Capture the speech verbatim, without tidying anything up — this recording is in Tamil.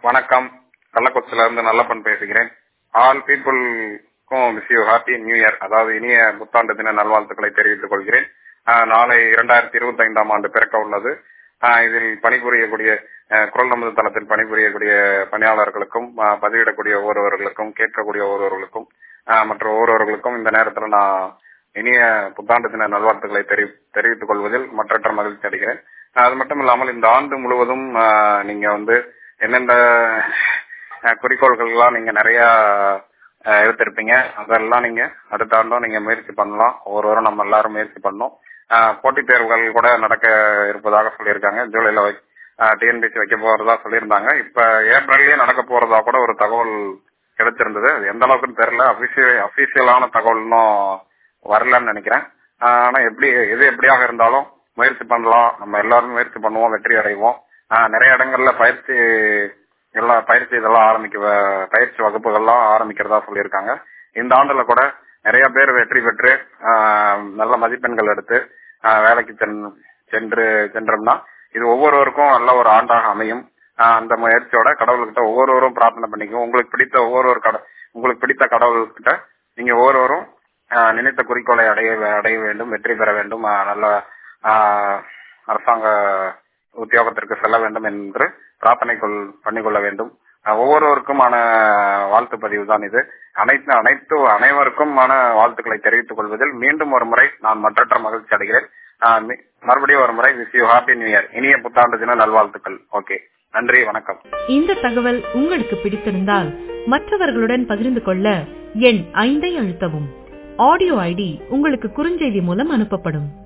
வணக்கம். கள்ளக்குறிச்சியில இருந்து நல்லப்பன் பேசுகிறேன். ஆல் பீப்புள்க்கும் wish you happy new year, அதாவது இனிய புத்தாண்டு தின நல்வாழ்த்துக்களை தெரிவித்துக் கொள்கிறேன். ஆஹ் நாளை இரண்டாயிரத்தி இருபத்தி ஐந்தாம் ஆண்டு பிறக்க உள்ளது. ஆஹ் இதில் பணிபுரியக்கூடிய ஆஹ் குரல் நமது தளத்தில் பணிபுரியக்கூடிய பணியாளர்களுக்கும் ஆஹ் பதிவிடக்கூடிய ஒவ்வொருவர்களுக்கும் கேட்கக்கூடிய ஒவ்வொருவர்களுக்கும் ஆஹ் மற்ற ஒவ்வொருவர்களுக்கும் இந்த நேரத்தில் நான் இனிய புத்தாண்டு தின நல்வாழ்த்துக்களை தெரி தெரிவித்துக் கொள்வதில் மற்றற்ற மகிழ்ச்சி அடைகிறேன். அது மட்டும் இல்லாமல் இந்த ஆண்டு முழுவதும் ஆஹ் நீங்க வந்து எந்தெந்த குறிக்கோள்கள் எல்லாம் நீங்க நிறைய எடுத்திருப்பீங்க, அதெல்லாம் நீங்க அடுத்த ஆண்டும் நீங்க முயற்சி பண்ணலாம். ஒவ்வொருவரும் நம்ம எல்லாரும் முயற்சி பண்ணோம். போட்டித் தேர்வுகள் கூட நடக்க இருப்பதாக சொல்லியிருக்காங்க. ஜூலைல டிஎன்பிசி வைக்க போறதா சொல்லியிருந்தாங்க. இப்ப ஏப்ரல்லயே நடக்க போறதா கூட ஒரு தகவல் கிடைச்சிருந்தது. எந்த அளவுக்குன்னு தெரியல, அபிஷியல் அபிஷியலான தகவல் இன்னும் வரலன்னு நினைக்கிறேன். ஆனா எப்படி எது எப்படியாக இருந்தாலும் முயற்சி பண்ணலாம். நம்ம எல்லாரும் முயற்சி பண்ணுவோம், வெற்றி அடைவோம். நிறைய இடங்கள்ல பயிற்சி எல்லாம் பயிற்சி இதெல்லாம் ஆரம்பிக்க பயிற்சி வகுப்புகள்லாம் ஆரம்பிக்கிறதா சொல்லியிருக்காங்க. இந்த ஆண்டுல கூட நிறைய பேர் வெற்றி பெற்று நல்ல மதிப்பெண்கள் எடுத்து வேலைக்கு சென்று சென்றோம்னா இது ஒவ்வொருவருக்கும் நல்ல ஒரு ஆண்டாக அமையும். அந்த முயற்சியோட கடவுள்கிட்ட ஒவ்வொருவரும் பிரார்த்தனை பண்ணிக்குவோம். உங்களுக்கு பிடித்த ஒவ்வொரு கட உங்களுக்கு பிடித்த கடவுள்கிட்ட நீங்க ஒவ்வொருவரும் நினைத்த குறிக்கோளை அடைய அடைய வேண்டும், வெற்றி பெற வேண்டும், நல்ல அரசாங்க உத்தியோகத்திற்கு செல்ல வேண்டும் என்று பிரார்த்தனை பண்ணிக்கொள்ள வேண்டும். ஒவ்வொருவருக்குமான வாழ்த்து பதிவு தான் இது. அனைத்து அனைத்து அனைவருக்குமான வாழ்த்துக்களை தெரிவித்துக் கொள்வதில் மீண்டும் ஒரு முறை நான் மற்றற்ற மகிழ்ச்சி அடைகிறேன். மறுபடியும் ஒரு முறை wish you happy new year, இனிய புத்தாண்டு தின நல்வாழ்த்துக்கள். ஓகே, நன்றி, வணக்கம். இந்த தகவல் உங்களுக்கு பிடித்திருந்தால் மற்றவர்களுடன் பகிர்ந்து கொள்ள எண் ஐந்தை அழுத்தவும். ஆடியோ ஐடி உங்களுக்கு குறுஞ்செய்தி மூலம் அனுப்பப்படும்.